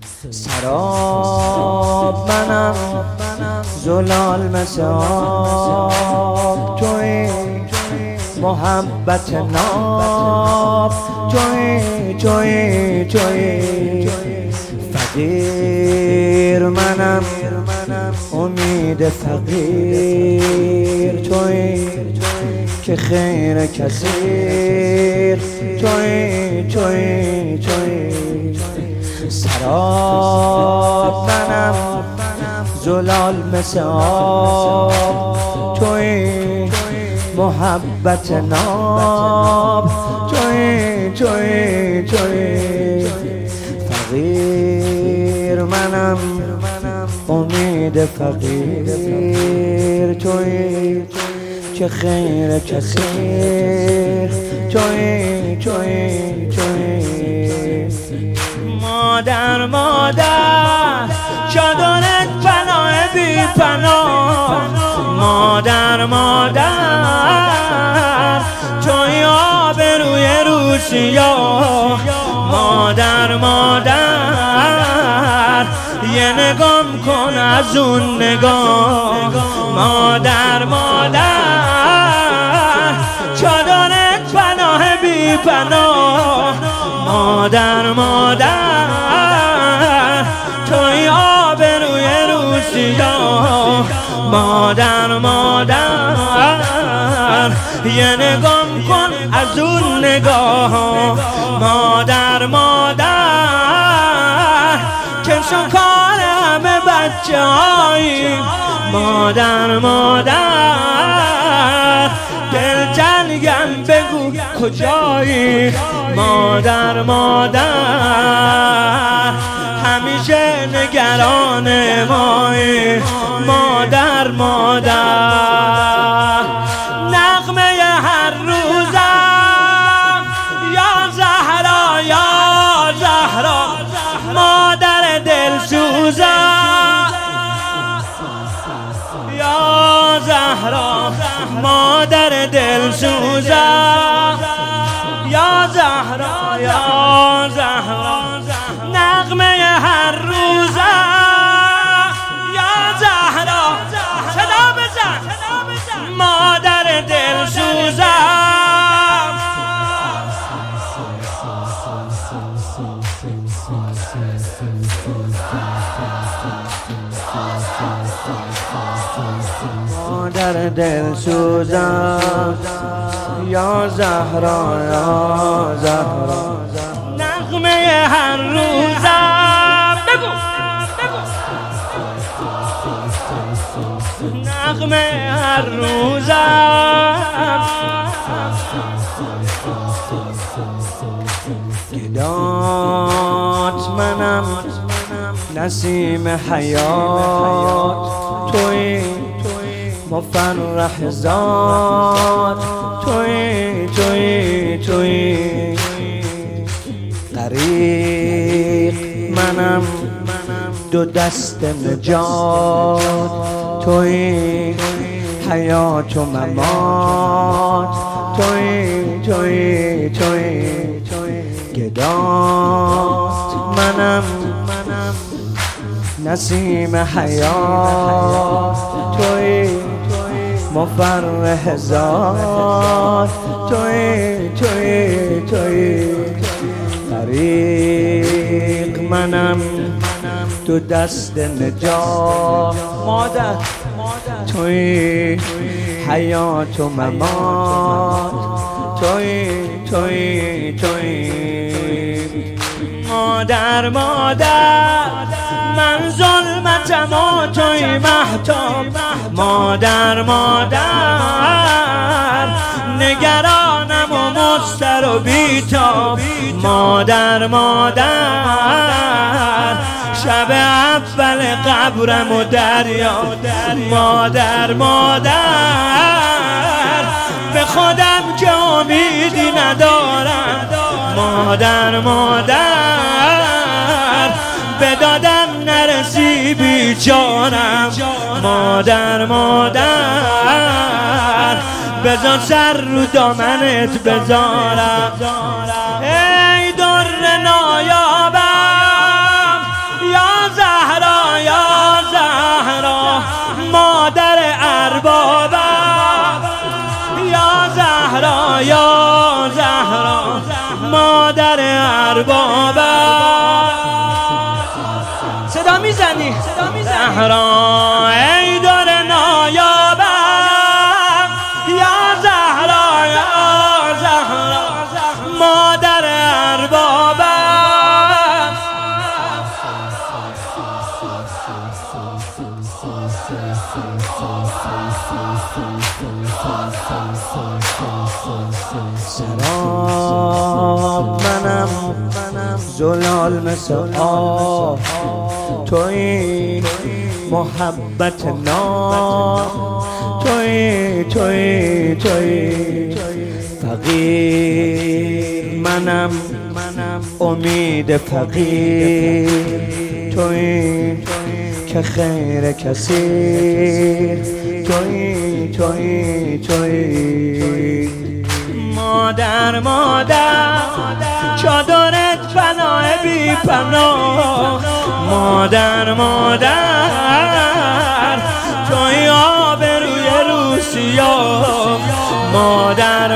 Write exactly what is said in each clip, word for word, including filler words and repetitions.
سراب منم زلال مثل آب توی محبت ناب توی توی توی فقیر منم امید فقیر توی که خیر کثیر توی توی توی سراب منم زلال مثل آب توی محبت ناب توی توی توی فقیر منم امید فقیر توی که خیر کثیر توی توی توی مادر مادر چادرت پناه بی پناه مادر مادر توی آبروی روسیا مادر مادر یه نگام کن از اون نگاه مادر مادر چادرت پناه بی پناه مادر مادر توی آبروی روسیا مادر مادر یه نگام کن از اون نگاه مادر مادر که شکار همه بچه هایی مادر مادر دل جنگم بگو کجایی مادر مادر همیشه نگران مایی مادر مادر نغمه هر روزم یا زهرا یا زهرا مادر دلسوزم یا زهرا مادر دلسوزم یا زهرا یا زهرا نغمه هر روزم یا زهرا صدا بزن مادر دلسوزم مادر دلسوزم یا زهرا یا زهرا نغمه هر روزم بگو نغمه هر روزم گدات منم نسیم حیات توی مفرح ذات توی توی توی غریق منم دو دست نجات توی حیات و ممات توی توی توی گدات منم نسیم حیات توی مفرح ذات توی توی توی غریق منم تو دست نجات مادر توی حیات و ممات توی توی توی مادر مادر من ظلمتم و توی مهتاب مادر مادر نگرانم و مضطر و بیتاب مادر مادر شب اول قبرم و دریا مادر مادر به خودم که امیدی ندارم مادر مادر به دادم نرسی بیچارم مادر مادر بذار سر رو دامنت بذارم ای در نایابم میزنی زهرا ای دور نایابم یا زهرا یا زهرا مادر اربابم سراب منم زلال مثل آب توی محبت نام توی توی توی فقیر منم امید فقیر توی که خیر کثیر توی توی توی مادر مادر چادرت پناه بی پناه مادر مادر توی آبروی روسیا مادر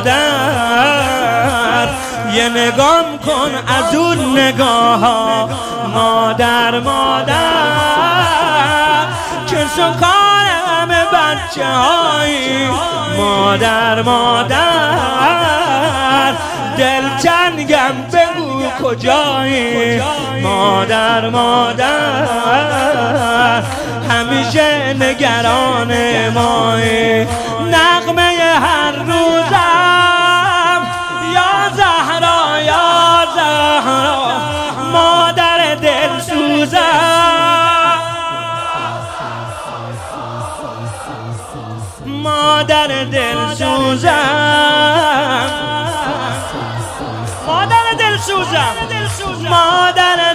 مادر یه نگام کن از اون نگاه ها مادر مادر که سکار همه بچه هایی مادر مادر دلتنگم بگو کجایی مادر مادر همیشه نگران مایی نغمه هر روزم یا زهرا یا زهرا مادر دلسوزم مادر دلسوزم مادر دلسوزم مادر